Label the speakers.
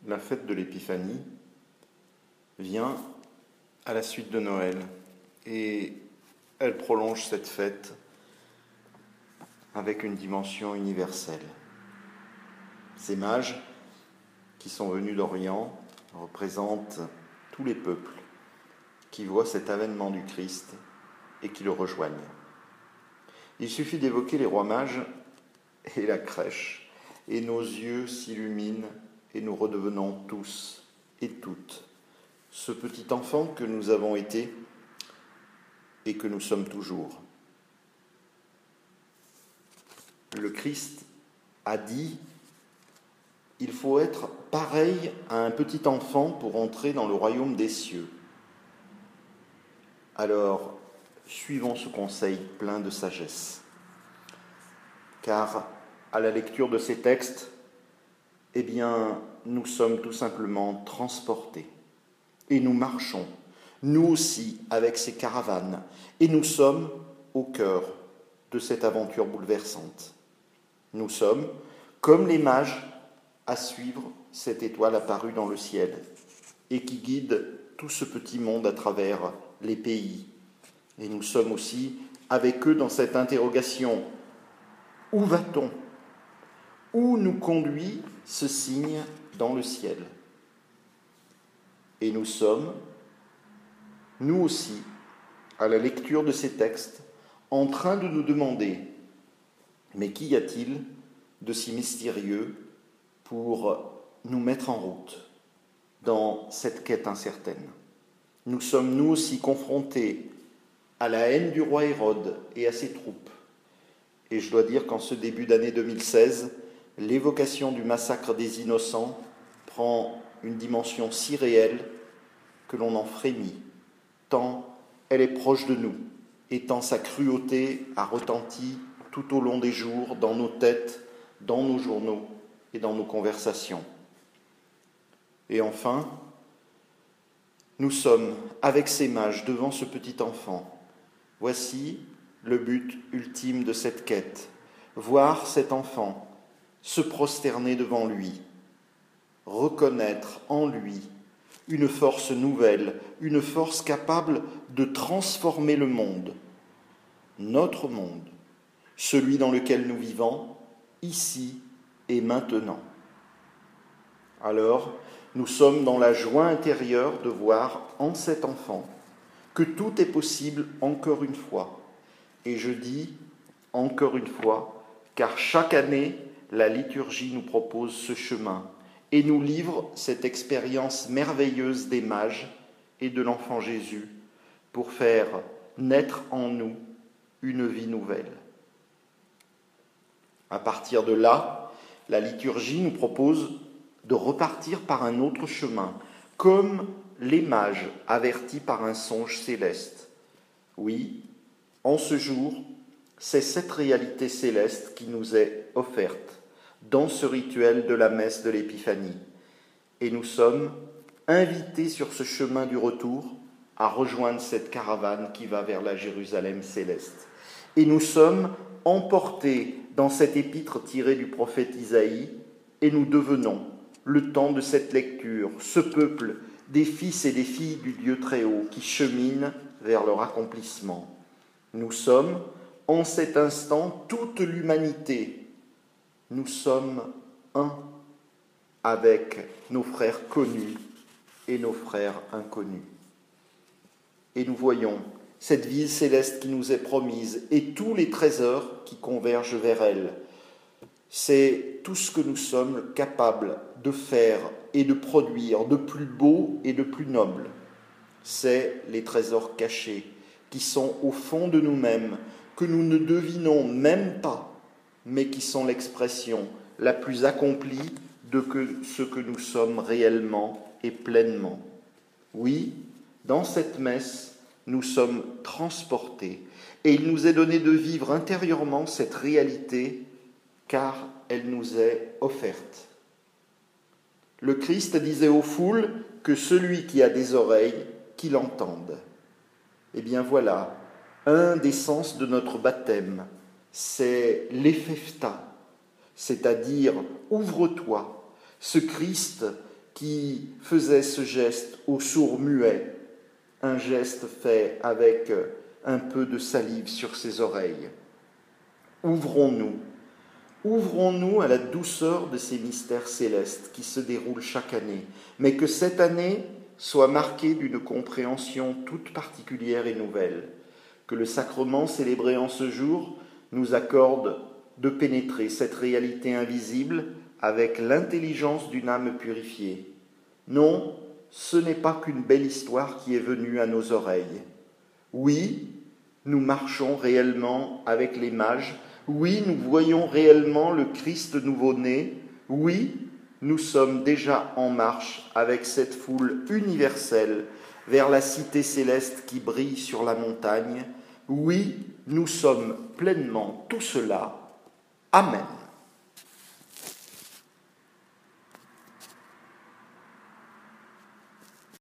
Speaker 1: La fête de l'Épiphanie vient à la suite de Noël et elle prolonge cette fête avec une dimension universelle. Ces mages qui sont venus d'Orient représentent tous les peuples qui voient cet avènement du Christ et qui le rejoignent. Il suffit d'évoquer les rois mages et la crèche, et nos yeux s'illuminent et nous redevenons tous et toutes ce petit enfant que nous avons été et que nous sommes toujours. Le Christ a dit « Il faut être pareil à un petit enfant pour entrer dans le royaume des cieux ». Alors, suivons ce conseil plein de sagesse. Car à la lecture de ces textes, eh bien, nous sommes tout simplement transportés. Et nous marchons, nous aussi, avec ces caravanes. Et nous sommes au cœur de cette aventure bouleversante. Nous sommes, comme les mages, à suivre cette étoile apparue dans le ciel et qui guide tout ce petit monde à travers les pays. Et nous sommes aussi avec eux dans cette interrogation. Où va-t-on ? Où nous conduit ce signe dans le ciel ? Et nous sommes, nous aussi, à la lecture de ces textes, en train de nous demander, mais qu'y a-t-il de si mystérieux pour nous mettre en route dans cette quête incertaine ? Nous sommes, nous aussi, confrontés à la haine du roi Hérode et à ses troupes. Et je dois dire qu'en ce début d'année 2016, l'évocation du massacre des innocents prend une dimension si réelle que l'on en frémit, tant elle est proche de nous, et tant sa cruauté a retenti tout au long des jours, dans nos têtes, dans nos journaux et dans nos conversations. Et enfin, nous sommes, avec ces mages, devant ce petit enfant. Voici le but ultime de cette quête, voir cet enfant se prosterner devant lui, reconnaître en lui une force nouvelle, une force capable de transformer le monde, notre monde, celui dans lequel nous vivons, ici et maintenant. Alors, nous sommes dans la joie intérieure de voir en cet enfant que tout est possible encore une fois. Et je dis encore une fois, car chaque année, la liturgie nous propose ce chemin et nous livre cette expérience merveilleuse des mages et de l'enfant Jésus pour faire naître en nous une vie nouvelle. À partir de là, la liturgie nous propose de repartir par un autre chemin, comme les mages avertis par un songe céleste. Oui, en ce jour, c'est cette réalité céleste qui nous est offerte dans ce rituel de la messe de l'Épiphanie. Et nous sommes invités sur ce chemin du retour à rejoindre cette caravane qui va vers la Jérusalem céleste. Et nous sommes emportés dans cette épître tirée du prophète Isaïe et nous devenons, le temps de cette lecture, ce peuple des fils et des filles du Dieu Très-Haut qui cheminent vers leur accomplissement. Nous sommes, en cet instant, toute l'humanité. Nous sommes un avec nos frères connus et nos frères inconnus. Et nous voyons cette ville céleste qui nous est promise et tous les trésors qui convergent vers elle. C'est tout ce que nous sommes capables de faire et de produire de plus beau et de plus noble. C'est les trésors cachés qui sont au fond de nous-mêmes, que nous ne devinons même pas, mais qui sont l'expression la plus accomplie de ce que nous sommes réellement et pleinement. Oui, dans cette messe, nous sommes transportés et il nous est donné de vivre intérieurement cette réalité car elle nous est offerte. Le Christ disait aux foules que celui qui a des oreilles, qu'il entende. Eh bien voilà, un des sens de notre baptême, c'est l'Ephephta, c'est-à-dire ouvre-toi, ce Christ qui faisait ce geste aux sourds muets, un geste fait avec un peu de salive sur ses oreilles. Ouvrons-nous à la douceur de ces mystères célestes qui se déroulent chaque année, mais que cette année soit marquée d'une compréhension toute particulière et nouvelle, que le sacrement célébré en ce jour nous accorde de pénétrer cette réalité invisible avec l'intelligence d'une âme purifiée. Non, ce n'est pas qu'une belle histoire qui est venue à nos oreilles. Oui, nous marchons réellement avec les mages. Oui, nous voyons réellement le Christ nouveau-né. Oui, nous sommes déjà en marche avec cette foule universelle vers la cité céleste qui brille sur la montagne. Oui, nous sommes pleinement tout cela. Amen.